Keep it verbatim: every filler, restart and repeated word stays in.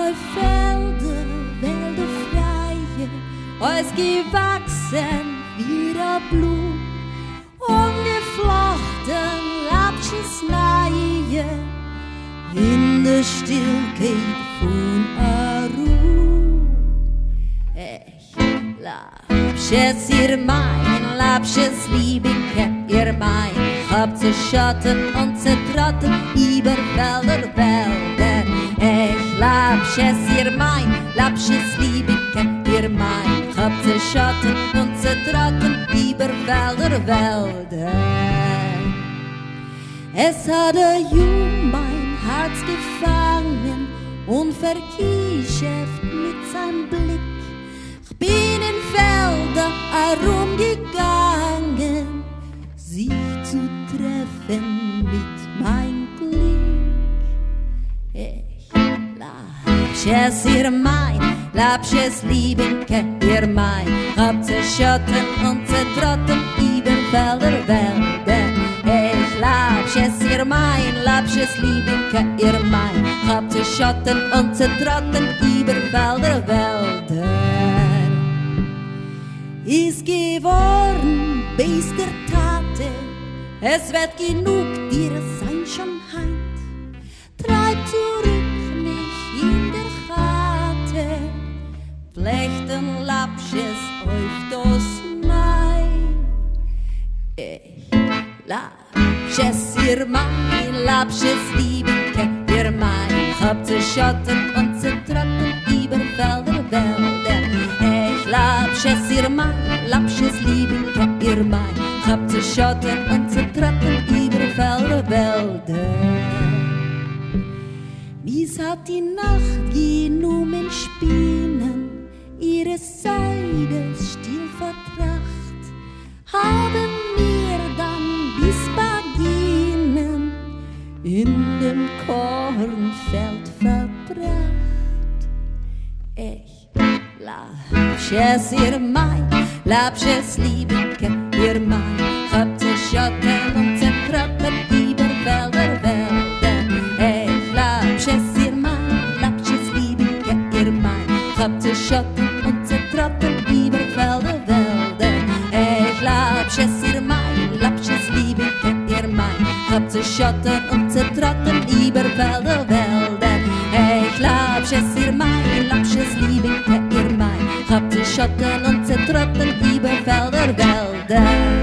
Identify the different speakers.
Speaker 1: euch Felder, Wälder freie, als gewachsen wie der Blum, ungeflochten Lapsches Neie, in der Stillkeit von Aru. Ich Lapsches, ihr mein, Lapsches Liebinke, ihr mein, habt zerschotten und zertrotten über Wälder, Wälder. Ich Lapsches, ihr mein, Lapsches Liebinke, ihr mein, habt zerschotten und zertrotten über Wälder, Wälder. Es hat ein Jung mein Herz gefangen und verkischeft mit seinem Blick. Ich bin in Felder herumgegangen, sich zu treffen mit mein Glück. Ich Lapsches, ihr mein, Lapsches Liebinke, ihr mein, habt zerschotten und zertrotten über Felder, Wälder. Ich Lapsches, ihr mein, Lapsches Liebinke, ihr mein, habt zerschotten und zertrotten über Felder, Wälder. Ist geworden bis der Tate, es wird genug dir sein schon heint. Treib zurück mich in der Chate, flechten Lapsches auf das Nein. Ich Lapsches, ihr mein, Lapsches Liebinke, ihr mein, habt zerschotten und zertrotten über Felder, Wälder. Ich Lapsches, ihr mein, Lapsches Liebinke, ihr mein, habt zerschotten und zertrotten über Felder, Wälder. Mies hat die Nacht genommen Spinnen, ihre Seide still vertracht, haben mir dann bis Baginen in dem Kornfeld verbracht. Ich Lapsches, ihr mein, Lapsches Liebinke, ihr mein, habt zerschotten und zertrotten über Felder, Wälder. Ich Lapsches, ihr mein, Lapsches Liebinke, ihr mein, habt zerschotten und zertrotten über Felder, Wälder. Ich Lapsches, ihr mein, Lapsches Liebinke, ihr mein, habt zerschotten und zertrotten über Felder, Wälder. Ich Lapsches, ihr mein, Lapsches Liebinke, ihr mein, habt zerschotten und zertrotten über Felder, Wälder.